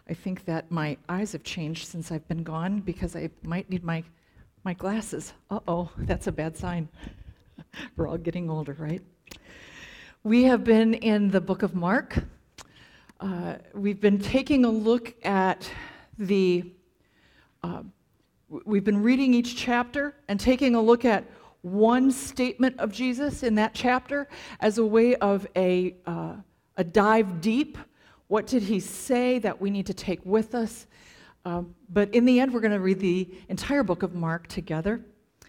I think that my eyes have changed since I've been gone because I might need my glasses. Uh-oh, that's a bad sign. We're all getting older, right? We have been in the book of Mark. We've been taking a look at we've been reading each chapter and taking a look at one statement of Jesus in that chapter as a way of a dive deep. What did he say that we need to take with us? But in the end, we're going to read the entire book of Mark together.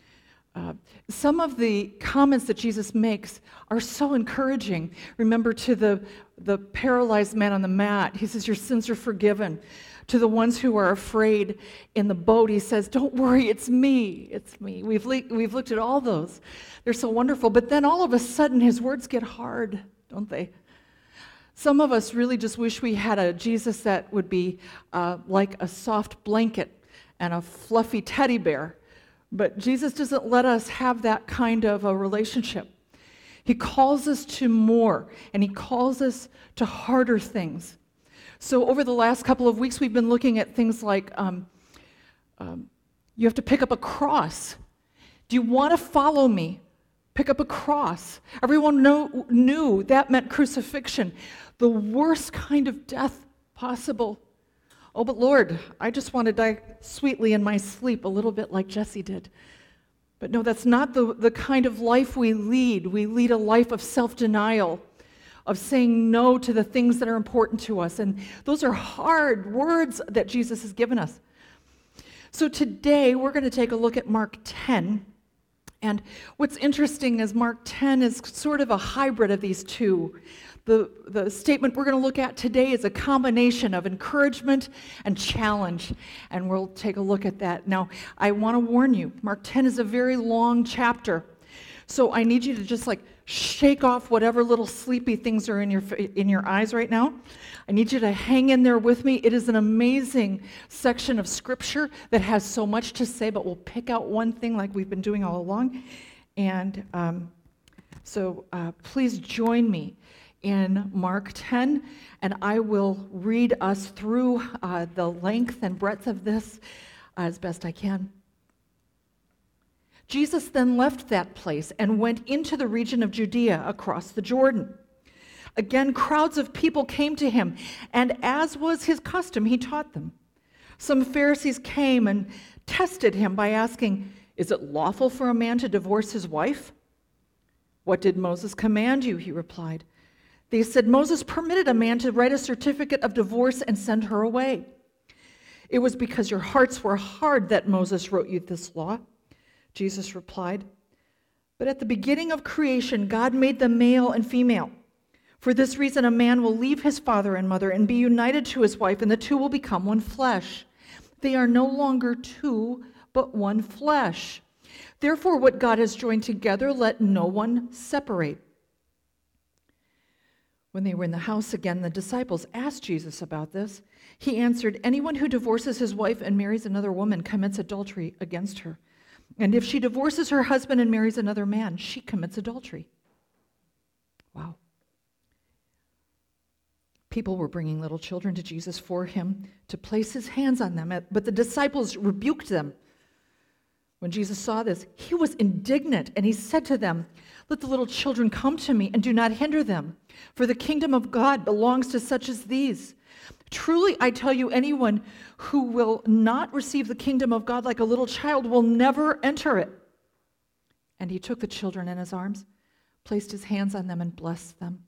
Some of the comments that Jesus makes are so encouraging. Remember, to the paralyzed man on the mat, he says, your sins are forgiven. To the ones who are afraid in the boat, he says, don't worry, it's me, it's me. We've looked at all those. They're so wonderful. But then all of a sudden, his words get hard, don't they? Some of us really just wish we had a Jesus that would be like a soft blanket and a fluffy teddy bear. But Jesus doesn't let us have that kind of a relationship. He calls us to more, and he calls us to harder things. So over the last couple of weeks, we've been looking at things like you have to pick up a cross. Do you want to follow me? Pick up a cross. Everyone knew that meant crucifixion, the worst kind of death possible. Oh, but Lord, I just want to die sweetly in my sleep, a little bit like Jesse did. But no, that's not the kind of life we lead. We lead a life of self-denial, of saying no to the things that are important to us. And those are hard words that Jesus has given us. So today, we're going to take a look at Mark 10. And what's interesting is Mark 10 is sort of a hybrid of these two. The statement we're going to look at today is a combination of encouragement and challenge, and we'll take a look at that. Now, I want to warn you, Mark 10 is a very long chapter, so I need you to just shake off whatever little sleepy things are in your eyes right now. I need you to hang in there with me. It is an amazing section of Scripture that has so much to say, but we'll pick out one thing like we've been doing all along. And so please join me in Mark 10, and I will read us through the length and breadth of this as best I can. Jesus then left that place and went into the region of Judea across the Jordan. Again, crowds of people came to him, and as was his custom, he taught them. Some Pharisees came and tested him by asking, "Is it lawful for a man to divorce his wife?" "What did Moses command you?" he replied. They said, "Moses permitted a man to write a certificate of divorce and send her away." "It was because your hearts were hard that Moses wrote you this law." Jesus replied, "But at the beginning of creation, God made them male and female. For this reason, a man will leave his father and mother and be united to his wife, and the two will become one flesh. They are no longer two, but one flesh. Therefore, what God has joined together, let no one separate." When they were in the house again, the disciples asked Jesus about this. He answered, "Anyone who divorces his wife and marries another woman commits adultery against her. And if she divorces her husband and marries another man, she commits adultery." Wow. People were bringing little children to Jesus for him to place his hands on them, but the disciples rebuked them. When Jesus saw this, he was indignant, and he said to them, "Let the little children come to me, and do not hinder them, for the kingdom of God belongs to such as these. Truly, I tell you, anyone who will not receive the kingdom of God like a little child will never enter it." And he took the children in his arms, placed his hands on them, and blessed them.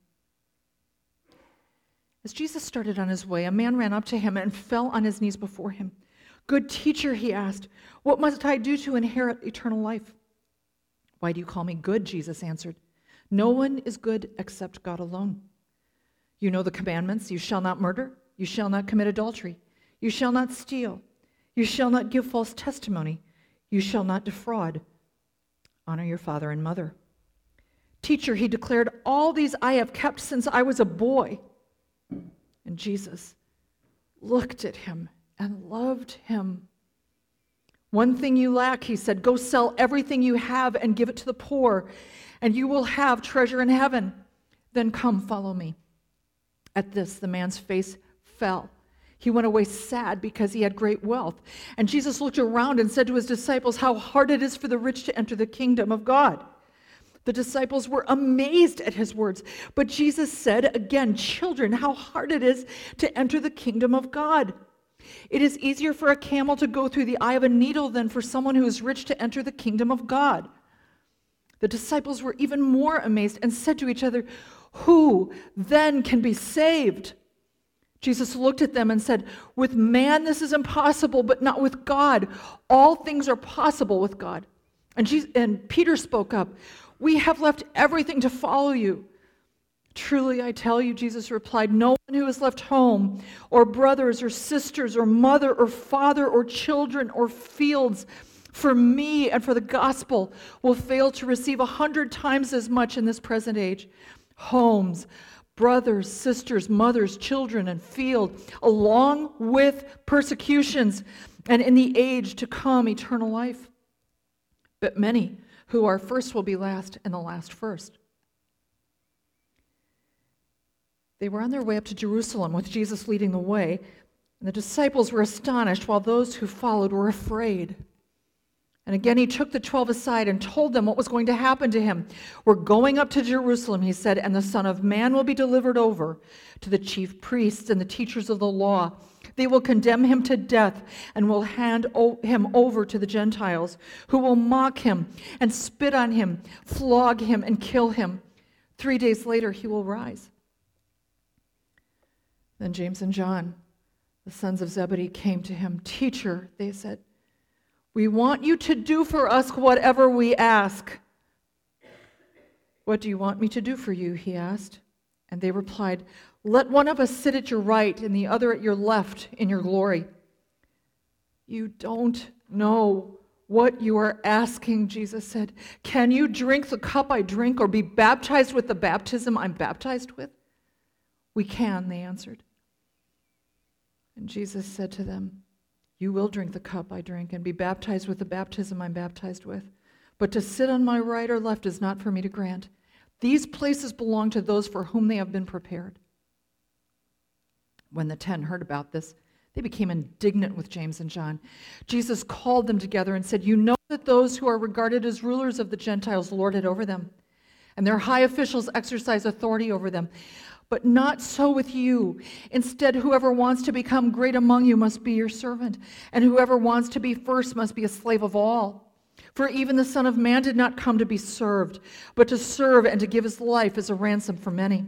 As Jesus started on his way, a man ran up to him and fell on his knees before him. "Good teacher," he asked, "what must I do to inherit eternal life?" "Why do you call me good?" Jesus answered. "No one is good except God alone. You know the commandments: you shall not murder, you shall not commit adultery, you shall not steal, you shall not give false testimony, you shall not defraud. Honor your father and mother." "Teacher," he declared, "all these I have kept since I was a boy." And Jesus looked at him and loved him. "One thing you lack," he said. "Go sell everything you have and give it to the poor, and you will have treasure in heaven. Then come, follow me." At this, the man's face fell. He went away sad because he had great wealth. And Jesus looked around and said to his disciples, how hard it is for the rich to enter the kingdom of God. The disciples were amazed at his words. But Jesus said again, children, how hard it is to enter the kingdom of God. It is easier for a camel to go through the eye of a needle than for someone who is rich to enter the kingdom of God. The disciples were even more amazed and said to each other, who then can be saved? Jesus looked at them and said, with man this is impossible, but not with God. All things are possible with God. And Peter spoke up, we have left everything to follow you. Truly, I tell you, Jesus replied, no one who has left home or brothers or sisters or mother or father or children or fields for me and for the gospel will fail to receive 100 times as much in this present age. Homes, brothers, sisters, mothers, children, and field, along with persecutions, and in the age to come, eternal life. But many who are first will be last, and the last first. They were on their way up to Jerusalem with Jesus leading the way, and the disciples were astonished, while those who followed were afraid. And again he took the 12 aside and told them what was going to happen to him. We're going up to Jerusalem, he said, and the Son of Man will be delivered over to the chief priests and the teachers of the law. They will condemn him to death and will hand him over to the Gentiles, who will mock him and spit on him, flog him and kill him. 3 days later he will rise. Then James and John, the sons of Zebedee, came to him. Teacher, they said, we want you to do for us whatever we ask. What do you want me to do for you? He asked. And they replied, let one of us sit at your right and the other at your left in your glory. You don't know what you are asking, Jesus said. Can you drink the cup I drink or be baptized with the baptism I'm baptized with? We can, they answered. And Jesus said to them, you will drink the cup I drink and be baptized with the baptism I'm baptized with. But to sit on my right or left is not for me to grant. These places belong to those for whom they have been prepared. When the 10 heard about this, they became indignant with James and John. Jesus called them together and said, you know that those who are regarded as rulers of the Gentiles lord it over them, and their high officials exercise authority over them. But not so with you. Instead, whoever wants to become great among you must be your servant, and whoever wants to be first must be a slave of all. For even the Son of Man did not come to be served, but to serve and to give his life as a ransom for many.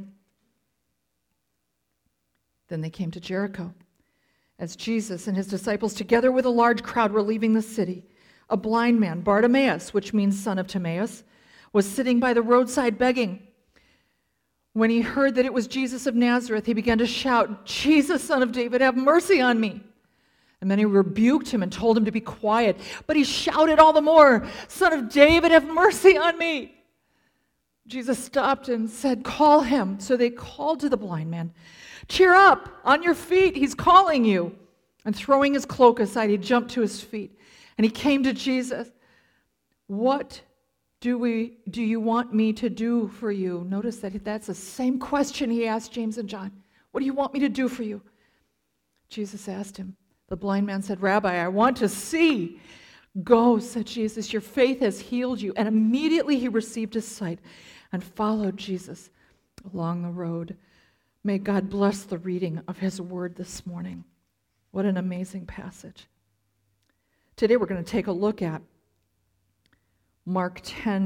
Then they came to Jericho. As Jesus and his disciples, together with a large crowd, were leaving the city, a blind man, Bartimaeus, which means son of Timaeus, was sitting by the roadside begging. When he heard that it was Jesus of Nazareth, he began to shout, Jesus, Son of David, have mercy on me. And many rebuked him and told him to be quiet. But he shouted all the more, Son of David, have mercy on me. Jesus stopped and said, call him. So they called to the blind man, cheer up, on your feet, he's calling you. And throwing his cloak aside, he jumped to his feet. And he came to Jesus. What do you want me to do for you? Notice that that's the same question he asked James and John. What do you want me to do for you? Jesus asked him. The blind man said, Rabbi, I want to see. Go, said Jesus, your faith has healed you. And immediately he received his sight and followed Jesus along the road. May God bless the reading of his word this morning. What an amazing passage. Today we're going to take a look at Mark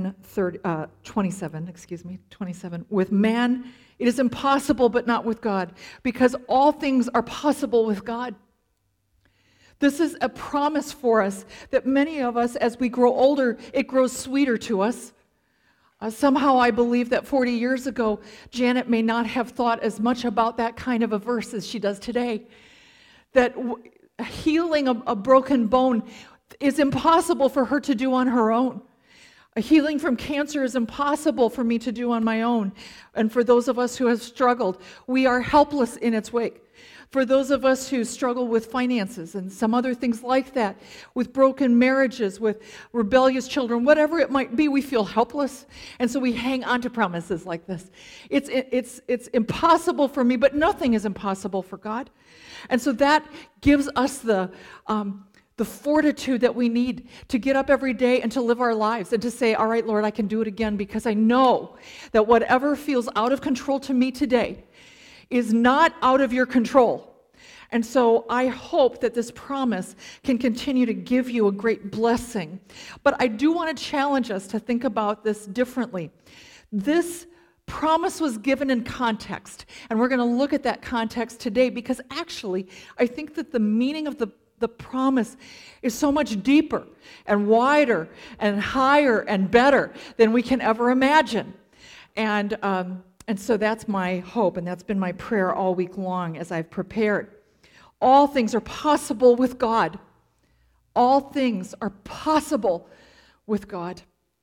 27. With man, it is impossible, but not with God, because all things are possible with God. This is a promise for us that many of us, as we grow older, it grows sweeter to us. Somehow I believe that 40 years ago, Janet may not have thought as much about that kind of a verse as she does today. That healing a broken bone is impossible for her to do on her own. A healing from cancer is impossible for me to do on my own. And for those of us who have struggled, we are helpless in its wake. For those of us who struggle with finances and some other things like that, with broken marriages, with rebellious children, whatever it might be, we feel helpless. And so we hang on to promises like this. It's impossible for me, but nothing is impossible for God. And so that gives us the fortitude that we need to get up every day and to live our lives and to say, all right, Lord, I can do it again, because I know that whatever feels out of control to me today is not out of your control. And so I hope that this promise can continue to give you a great blessing. But I do want to challenge us to think about this differently. This promise was given in context, and we're going to look at that context today, because actually I think that the meaning of the promise is so much deeper and wider and higher and better than we can ever imagine. And so that's my hope, and that's been my prayer all week long as I've prepared. All things are possible with God. All things are possible with God.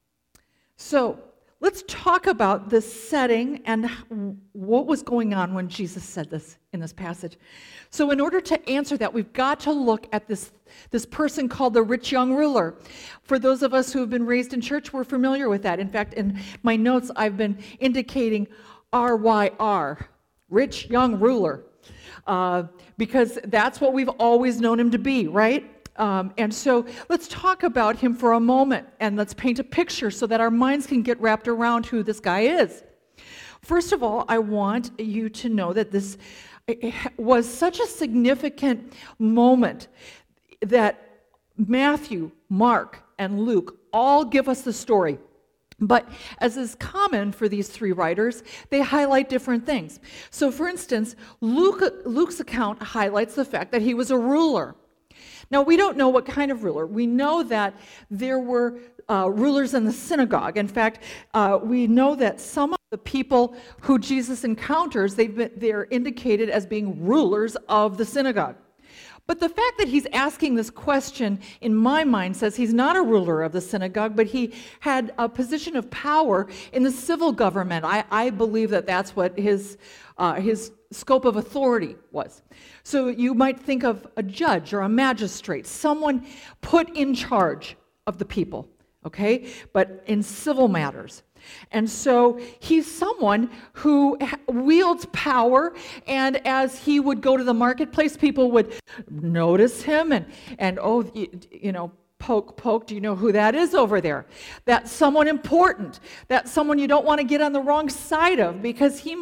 So let's talk about this setting and what was going on when Jesus said this in this passage. So in order to answer that, we've got to look at this person called the rich young ruler. For those of us who have been raised in church, we're familiar with that. In fact, in my notes, I've been indicating RYR, rich young ruler, because that's what we've always known him to be, right? And so let's talk about him for a moment, and let's paint a picture so that our minds can get wrapped around who this guy is. First of all, I want you to know that this was such a significant moment that Matthew, Mark, and Luke all give us the story. But as is common for these three writers, they highlight different things. So for instance, Luke's account highlights the fact that he was a ruler. Now, we don't know what kind of ruler. We know that there were rulers in the synagogue. In fact, we know that some of the people who Jesus encounters, they're indicated as being rulers of the synagogue. But the fact that he's asking this question, in my mind, says he's not a ruler of the synagogue, but he had a position of power in the civil government. I believe that that's what his scope of authority was. So you might think of a judge or a magistrate, someone put in charge of the people, okay, but in civil matters. And so he's someone who wields power, and as he would go to the marketplace, people would notice him and oh, you know, poke, do you know who that is over there? That's someone important. That's someone you don't want to get on the wrong side of, because he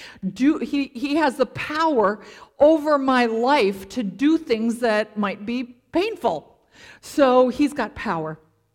has the power over my life to do things that might be painful. So he's got power.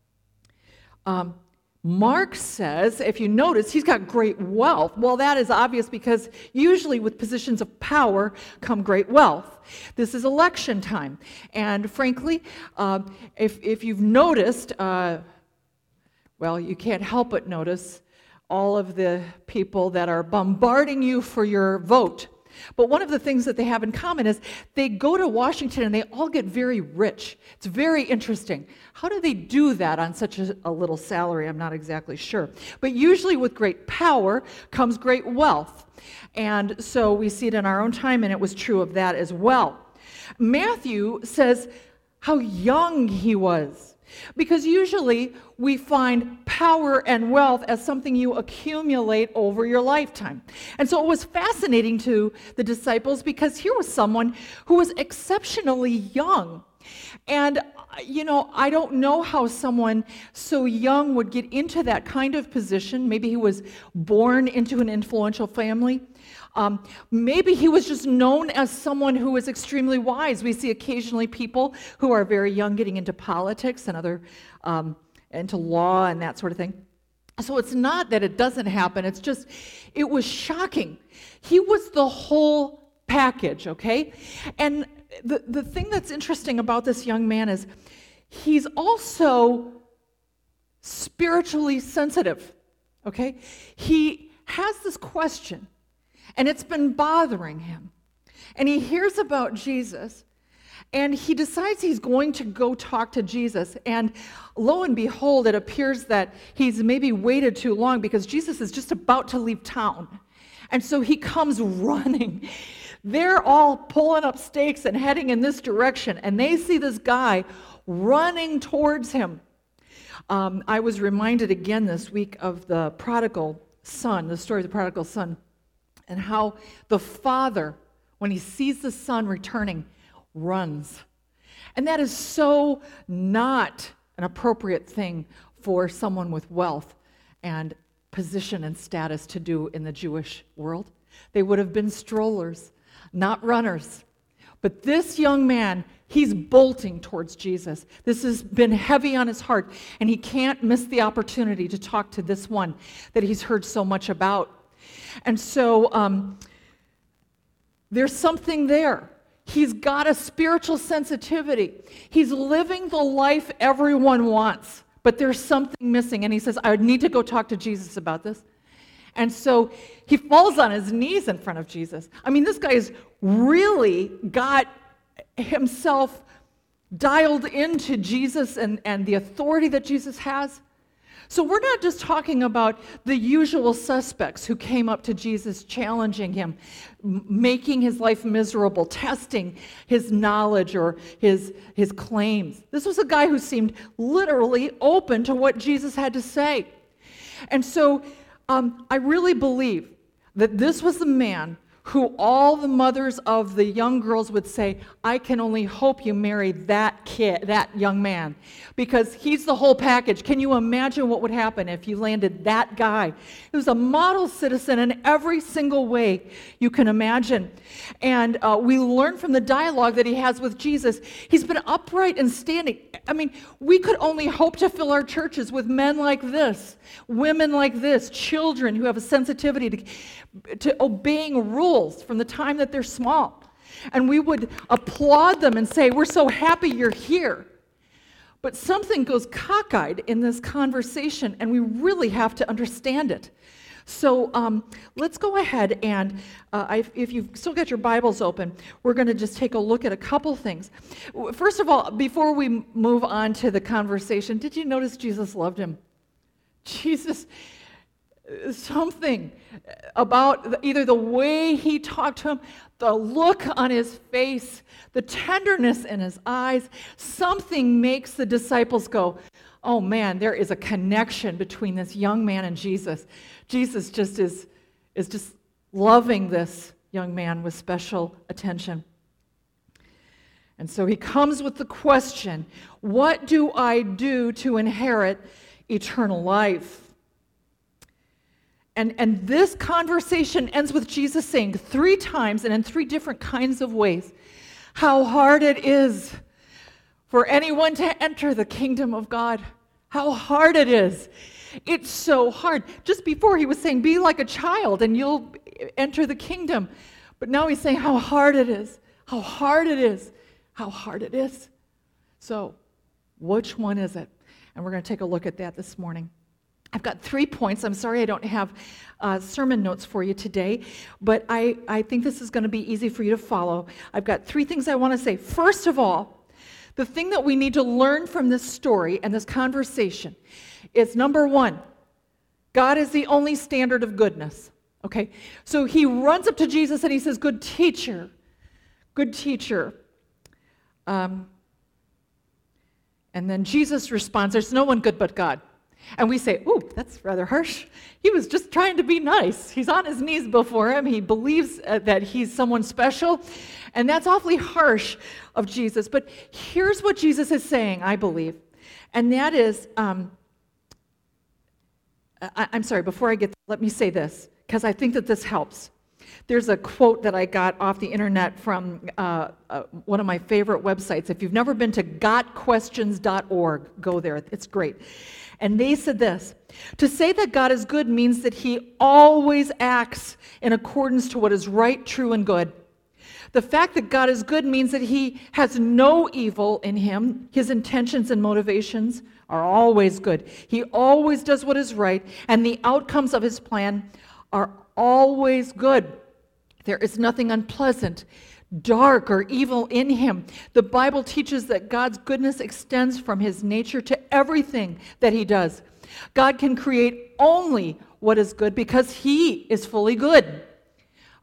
Mark says, if you notice, he's got great wealth. Well, that is obvious, because usually with positions of power come great wealth. This is election time. And frankly, if you've noticed, well, you can't help but notice all of the people that are bombarding you for your vote. But one of the things that they have in common is they go to Washington and they all get very rich. It's very interesting. How do they do that on such a little salary? I'm not exactly sure. But usually with great power comes great wealth. And so we see it in our own time, and it was true of that as well. Matthew says how young he was. Because usually we find power and wealth as something you accumulate over your lifetime. And so it was fascinating to the disciples, because here was someone who was exceptionally young. And, you know, I don't know how someone so young would get into that kind of position. Maybe he was born into an influential family. Maybe he was just known as someone who was extremely wise. We see occasionally people who are very young getting into politics and other into law and that sort of thing. So it's not that it doesn't happen. It's just, it was shocking. He was the whole package, okay? And the thing that's interesting about this young man is he's also spiritually sensitive, okay? He has this question, and it's been bothering him. And he hears about Jesus, and he decides he's going to go talk to Jesus. And lo and behold, it appears that he's maybe waited too long, because Jesus is just about to leave town. And so he comes running. They're all pulling up stakes and heading in this direction, and they see this guy running towards him. I was reminded again this week of the prodigal son, the story of the prodigal son, and how the father, when he sees the son returning, runs. And that is so not an appropriate thing for someone with wealth and position and status to do in the Jewish world. They would have been strollers, not runners. But this young man, he's bolting towards Jesus. This has been heavy on his heart, and he can't miss the opportunity to talk to this one that he's heard so much about. And so there's something there. He's got a spiritual sensitivity. He's living the life everyone wants, but there's something missing. And he says, I need to go talk to Jesus about this. And so he falls on his knees in front of Jesus. I mean, this guy's really got himself dialed into Jesus and the authority that Jesus has. So we're not just talking about the usual suspects who came up to Jesus challenging him, making his life miserable, testing his knowledge or his claims. This was a guy who seemed literally open to what Jesus had to say. And so I really believe that this was the man who all the mothers of the young girls would say, I can only hope you marry that kid, that young man, because he's the whole package. Can you imagine what would happen if you landed that guy? He was a model citizen in every single way you can imagine. And we learn from the dialogue that he has with Jesus, he's been upright and standing. I mean, we could only hope to fill our churches with men like this, women like this, children who have a sensitivity to obeying rules from the time that they're small. And we would applaud them and say, we're so happy you're here. But something goes cockeyed in this conversation, and we really have to understand it. So let's go ahead and, if you've still got your Bibles open, we're going to just take a look at a couple things. First of all, before we move on to the conversation, did you notice Jesus loved him? Jesus, something about either the way he talked to him, the look on his face, the tenderness in his eyes, something makes the disciples go, oh man, there is a connection between this young man and Jesus. Jesus just is just loving this young man with special attention. And so he comes with the question, what do I do to inherit eternal life? And this conversation ends with Jesus saying 3 times and in 3 different kinds of ways how hard it is for anyone to enter the kingdom of God. How hard it is. It's so hard. Just before he was saying, be like a child and you'll enter the kingdom. But now he's saying how hard it is. How hard it is. How hard it is. So, which one is it? And we're going to take a look at that this morning. I've got 3 points. I'm sorry I don't have sermon notes for you today, but I think this is going to be easy for you to follow. I've got 3 things I want to say. First of all, the thing that we need to learn from this story and this conversation is, number 1, God is the only standard of goodness. Okay? So he runs up to Jesus and he says, good teacher. Good teacher. And then Jesus responds, there's no one good but God. And we say, ooh, that's rather harsh. He was just trying to be nice. He's on his knees before him. He believes that he's someone special. And that's awfully harsh of Jesus. But here's what Jesus is saying, I believe. And that is, I'm sorry, before I get there, let me say this, because I think that this helps. There's a quote that I got off the internet from one of my favorite websites. If you've never been to gotquestions.org, go there. It's great. And they said this, to say that God is good means that he always acts in accordance to what is right, true, and good. The fact that God is good means that he has no evil in him. His intentions and motivations are always good. He always does what is right, and the outcomes of his plan are always good. There is nothing unpleasant, dark, or evil in him. The Bible teaches that God's goodness extends from his nature to everything that he does. God can create only what is good because he is fully good.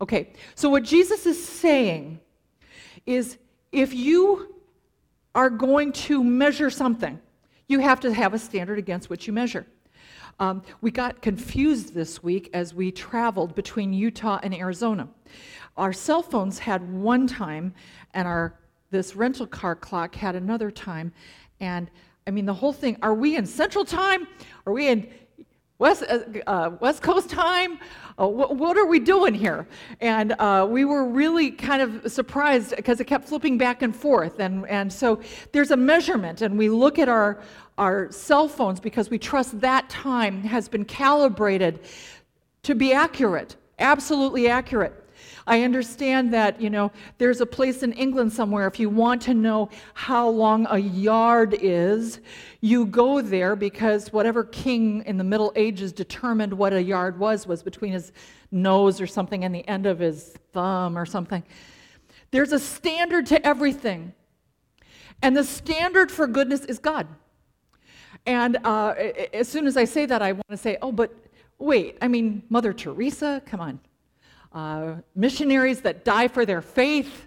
Okay, so what Jesus is saying is if you are going to measure something, you have to have a standard against which you measure. We got confused this week as we traveled between Utah and Arizona. Our cell phones had one time, and this rental car clock had another time. And I mean, the whole thing, are we in Central Time? Are we in West Coast Time? What are we doing here? And we were really kind of surprised because it kept flipping back and forth. And so there's a measurement, and we look at our cell phones because we trust that time has been calibrated to be accurate, absolutely accurate. I understand that, there's a place in England somewhere, if you want to know how long a yard is, you go there because whatever king in the Middle Ages determined what a yard was between his nose or something and the end of his thumb or something. There's a standard to everything. And the standard for goodness is God. And as soon as I say that, I want to say, oh, but wait, Mother Teresa, come on. Missionaries that die for their faith.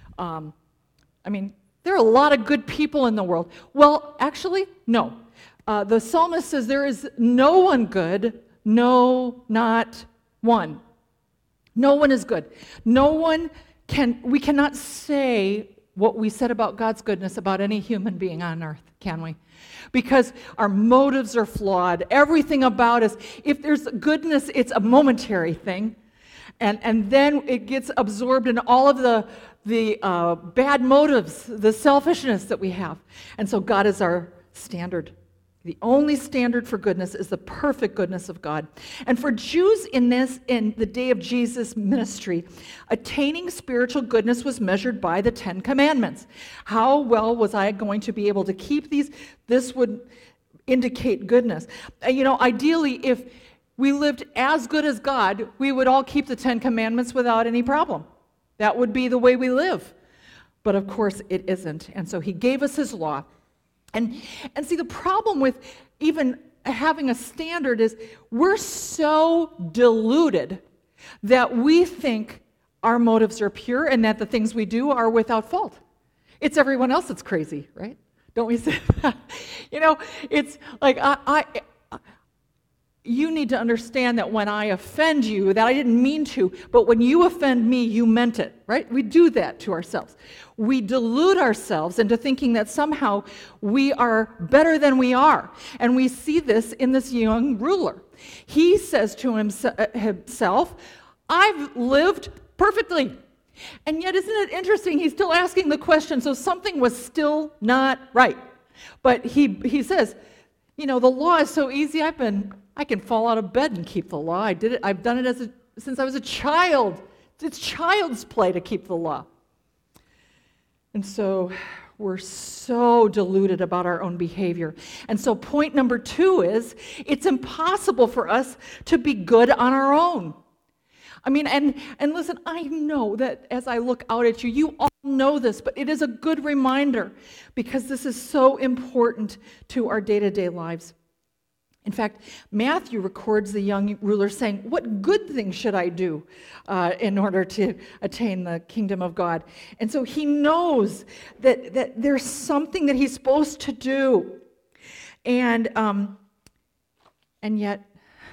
There are a lot of good people in the world. Well, actually, no. The psalmist says there is no one good, no, not one. No one is good. We cannot say what we said about God's goodness about any human being on earth, can we? Because our motives are flawed. Everything about us, if there's goodness, it's a momentary thing. And then it gets absorbed in all of the bad motives, the selfishness that we have. And so God is our standard. The only standard for goodness is the perfect goodness of God. And for Jews in the day of Jesus' ministry, attaining spiritual goodness was measured by the 10 Commandments. How well was I going to be able to keep these? This would indicate goodness. Ideally, if we lived as good as God, we would all keep the 10 Commandments without any problem. That would be the way we live. But of course it isn't. And so he gave us his law. And see, the problem with even having a standard is we're so deluded that we think our motives are pure and that the things we do are without fault. It's everyone else that's crazy, right? Don't we say that? It's like you need to understand that when I offend you, that I didn't mean to, but when you offend me, you meant it, right? We do that to ourselves. We delude ourselves into thinking that somehow we are better than we are. And we see this in this young ruler. He says to himself, I've lived perfectly. And yet, isn't it interesting? He's still asking the question, so something was still not right. But he says, the law is so easy, I can fall out of bed and keep the law. I've done it since I was a child. It's child's play to keep the law. And so we're so deluded about our own behavior. And so point number 2 is it's impossible for us to be good on our own. And listen, I know that as I look out at you, you all know this, but it is a good reminder because this is so important to our day-to-day lives. In fact, Matthew records the young ruler saying, what good thing should I do in order to attain the kingdom of God? And so he knows that there's something that he's supposed to do. And yet,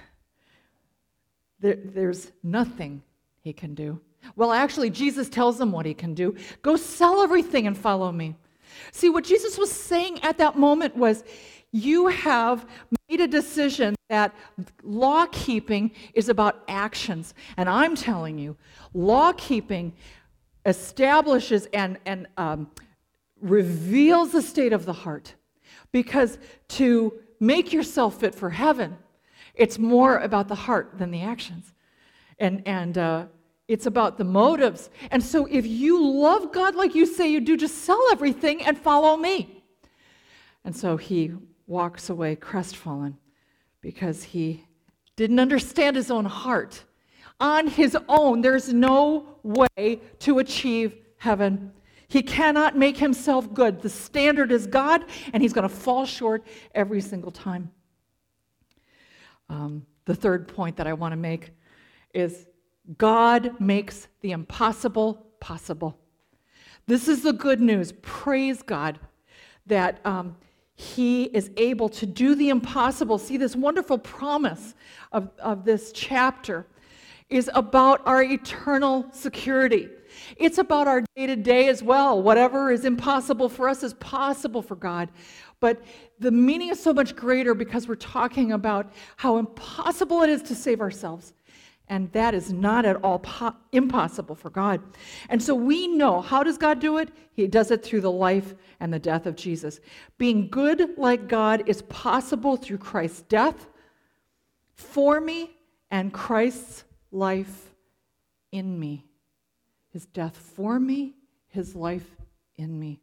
there's nothing he can do. Well, actually, Jesus tells him what he can do. Go sell everything and follow me. See, what Jesus was saying at that moment was, you have made a decision that law keeping is about actions. And I'm telling you, law keeping establishes and reveals the state of the heart. Because to make yourself fit for heaven, it's more about the heart than the actions. And it's about the motives. And so if you love God like you say you do, just sell everything and follow me. And so he walks away crestfallen because he didn't understand his own heart. On his own, there's no way to achieve heaven. He cannot make himself good. The standard is God, and he's going to fall short every single time. The third point that I want to make is God makes the impossible possible. This is the good news. Praise God that He is able to do the impossible. See, this wonderful promise of this chapter is about our eternal security. It's about our day-to-day as well. Whatever is impossible for us is possible for God. But the meaning is so much greater because we're talking about how impossible it is to save ourselves. And that is not at all impossible for God. And so we know, how does God do it? He does it through the life and the death of Jesus. Being good like God is possible through Christ's death for me and Christ's life in me. His death for me, His life in me.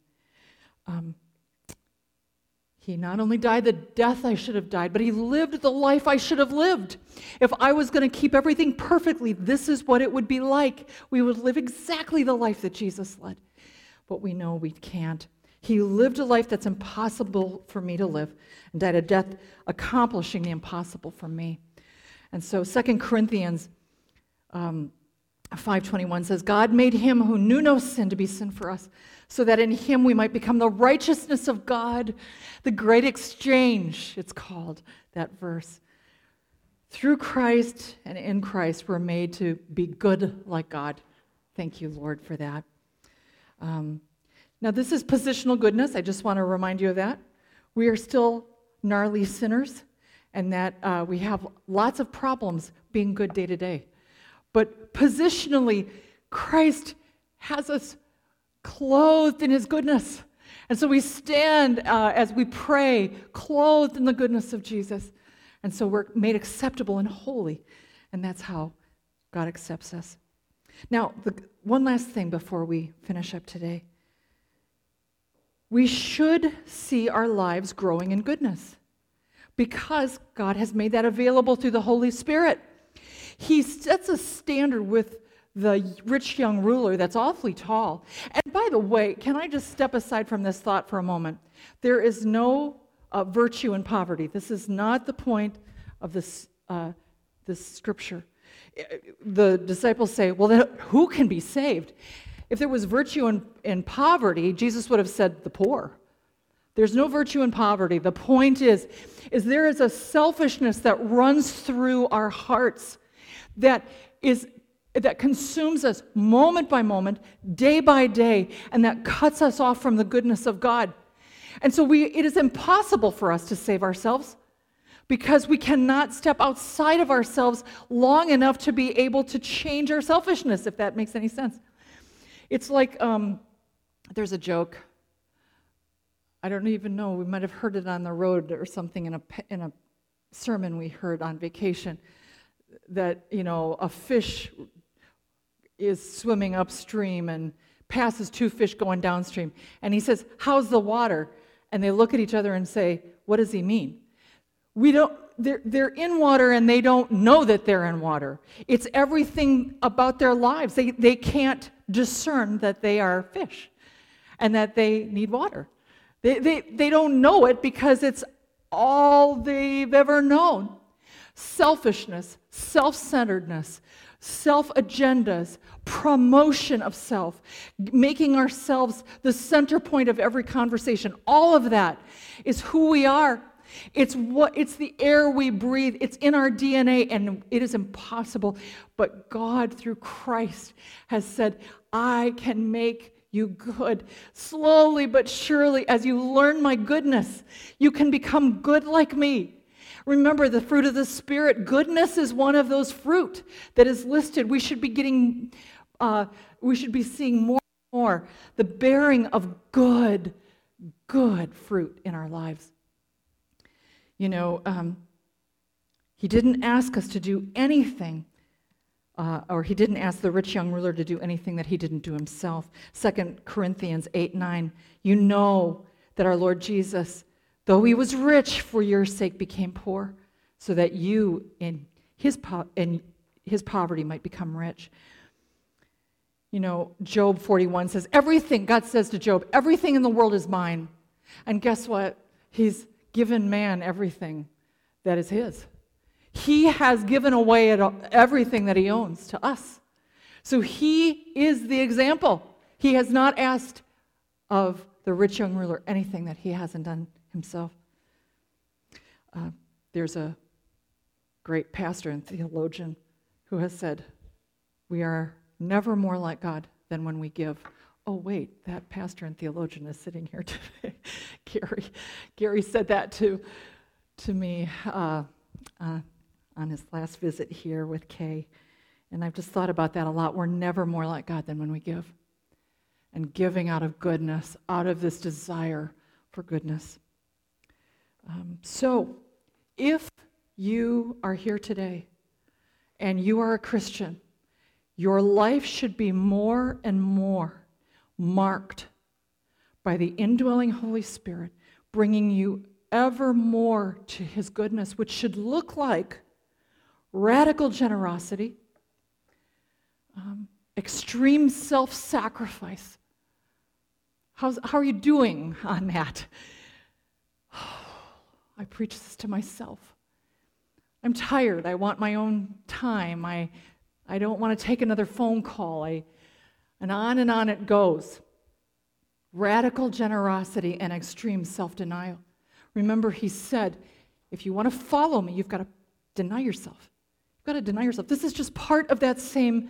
He not only died the death I should have died, but He lived the life I should have lived. If I was going to keep everything perfectly, this is what it would be like. We would live exactly the life that Jesus led. But we know we can't. He lived a life that's impossible for me to live, and died a death accomplishing the impossible for me. And so 2 Corinthians 5:21 says, God made Him who knew no sin to be sin for us, so that in Him we might become the righteousness of God. The great exchange, it's called, that verse. Through Christ and in Christ, we're made to be good like God. Thank you, Lord, for that. Now, this is positional goodness. I just want to remind you of that. We are still gnarly sinners, and that we have lots of problems being good day to day. But positionally, Christ has us clothed in His goodness. And so we stand as we pray, clothed in the goodness of Jesus. And so we're made acceptable and holy. And that's how God accepts us. Now, one last thing before we finish up today. We should see our lives growing in goodness because God has made that available through the Holy Spirit. He sets a standard with the rich young ruler that's awfully tall. And by the way, can I just step aside from this thought for a moment? There is no virtue in poverty. This is not the point of this scripture. The disciples say, well, then who can be saved? If there was virtue in poverty, Jesus would have said the poor. There's no virtue in poverty. The point is there is a selfishness that runs through our hearts that consumes us moment by moment, day by day, and that cuts us off from the goodness of God. And so it is impossible for us to save ourselves because we cannot step outside of ourselves long enough to be able to change our selfishness, if that makes any sense. It's like, there's a joke. I don't even know, we might have heard it on the road or something in a sermon we heard on vacation, that, a fish is swimming upstream and passes two fish going downstream. And he says, how's the water? And they look at each other and say, what does he mean? They're in water and they don't know that they're in water. It's everything about their lives. They can't discern that they are fish and that they need water. They don't know it because it's all they've ever known. Selfishness, self-centeredness, self-agendas, promotion of self, making ourselves the center point of every conversation. All of that is who we are. It's the air we breathe. It's in our DNA, and it is impossible. But God, through Christ, has said, I can make you good. Slowly but surely, as you learn my goodness, you can become good like me. Remember, the fruit of the Spirit, goodness is one of those fruit that is listed. We should be seeing more and more the bearing of good fruit in our lives. He didn't ask us to do anything, or he didn't ask the rich young ruler to do anything that he didn't do himself. 2 Corinthians 8:9, you know that our Lord Jesus, though he was rich, for your sake became poor, so that you in his poverty might become rich. Job 41 says, everything, God says to Job, everything in the world is mine. And guess what? He's given man everything that is his. He has given away everything that he owns to us. So he is the example. He has not asked of the rich young ruler anything that he hasn't done himself. There's a great pastor and theologian who has said, we are never more like God than when we give. Oh, wait, that pastor and theologian is sitting here today. Gary said that to me on his last visit here with Kay. And I've just thought about that a lot. We're never more like God than when we give. And giving out of goodness, out of this desire for goodness. So, if you are here today and you are a Christian, your life should be more and more marked by the indwelling Holy Spirit, bringing you ever more to his goodness, which should look like radical generosity, extreme self-sacrifice. How are you doing on that? I preach this to myself. I'm tired. I want my own time. I don't want to take another phone call. And on it goes. Radical generosity and extreme self-denial. Remember, he said, if you want to follow me, you've got to deny yourself. You've got to deny yourself. This is just part of that same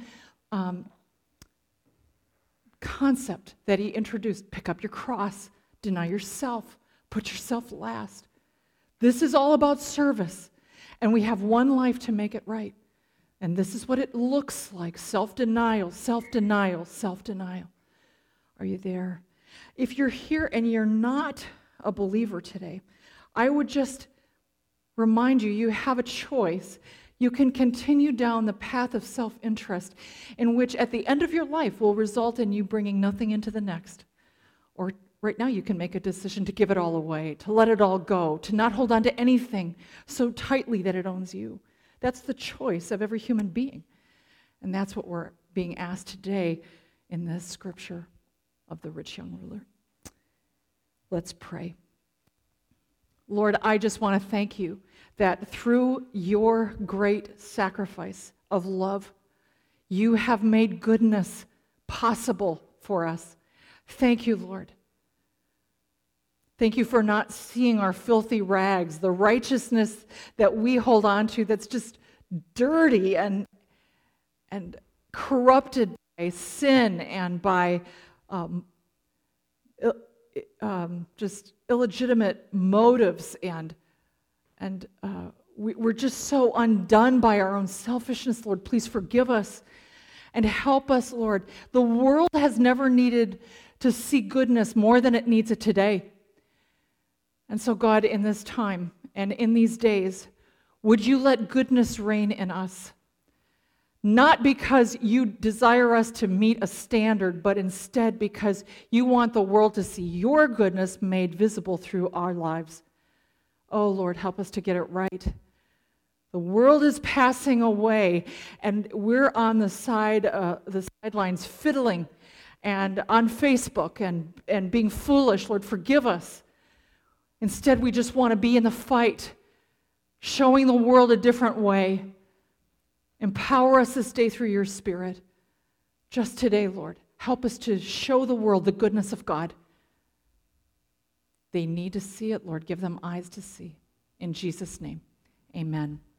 concept that he introduced. Pick up your cross, deny yourself, put yourself last. This is all about service, and we have one life to make it right. And this is what it looks like, self-denial, self-denial, self-denial. Are you there? If you're here and you're not a believer today, I would just remind you, you have a choice. You can continue down the path of self-interest, in which at the end of your life will result in you bringing nothing into the next. Or right now you can make a decision to give it all away, to let it all go, to not hold on to anything so tightly that it owns you. That's the choice of every human being. And that's what we're being asked today in this scripture of the rich young ruler. Let's pray. Lord, I just want to thank you that through your great sacrifice of love, you have made goodness possible for us. Thank you, Lord. Thank you for not seeing our filthy rags, the righteousness that we hold on to that's just dirty and corrupted by sin and by just illegitimate motives, and we're just so undone by our own selfishness. Lord, please forgive us and help us, Lord. The world has never needed to see goodness more than it needs it today. And so, God, in this time and in these days, would you let goodness reign in us? Not because you desire us to meet a standard, but instead because you want the world to see your goodness made visible through our lives. Oh, Lord, help us to get it right. The world is passing away, and we're on the sidelines fiddling and on Facebook and being foolish. Lord, forgive us. Instead, we just want to be in the fight, showing the world a different way. Empower us this day through your Spirit. Just today, Lord, help us to show the world the goodness of God. They need to see it, Lord. Give them eyes to see. In Jesus' name, amen.